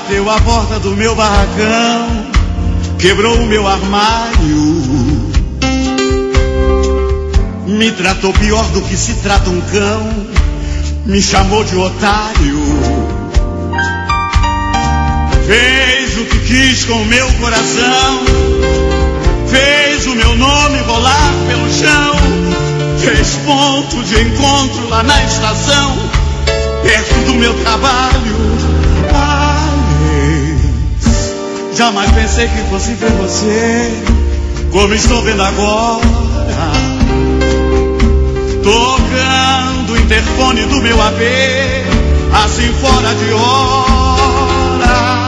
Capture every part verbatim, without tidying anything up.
Bateu a porta do meu barracão, quebrou o meu armário, me tratou pior do que se trata um cão, me chamou de otário, fez o que quis com o meu coração, fez o meu nome rolar pelo chão, fez ponto de encontro lá na estação, perto do meu trabalho. Ai, jamais pensei que fosse ver você como estou vendo agora, tocando o interfone do meu A P, assim fora de hora.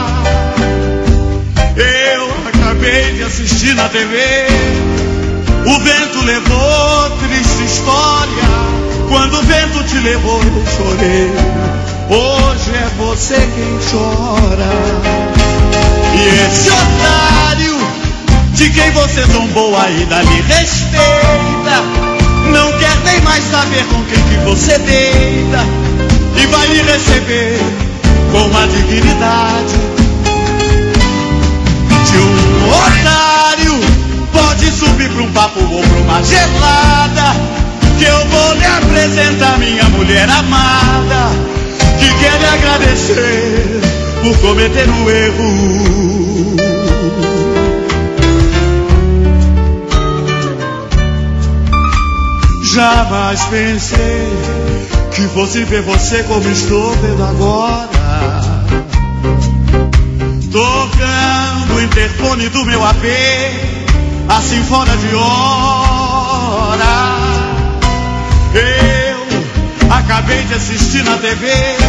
Eu acabei de assistir na T V, o vento levou, triste história. Quando o vento te levou eu chorei, hoje é você quem chora. E esse otário de quem você zombou aí dali respeita, não quer nem mais saber com quem que você deita, e vai lhe receber com a dignidade de um otário. Pode subir pra um papo ou pra uma gelada, que eu vou lhe apresentar minha mulher amada, que quer lhe agradecer por cometer o erro. Jamais pensei que fosse ver você como estou vendo agora, tocando o interfone do meu A P, assim fora de hora. Eu acabei de assistir na T V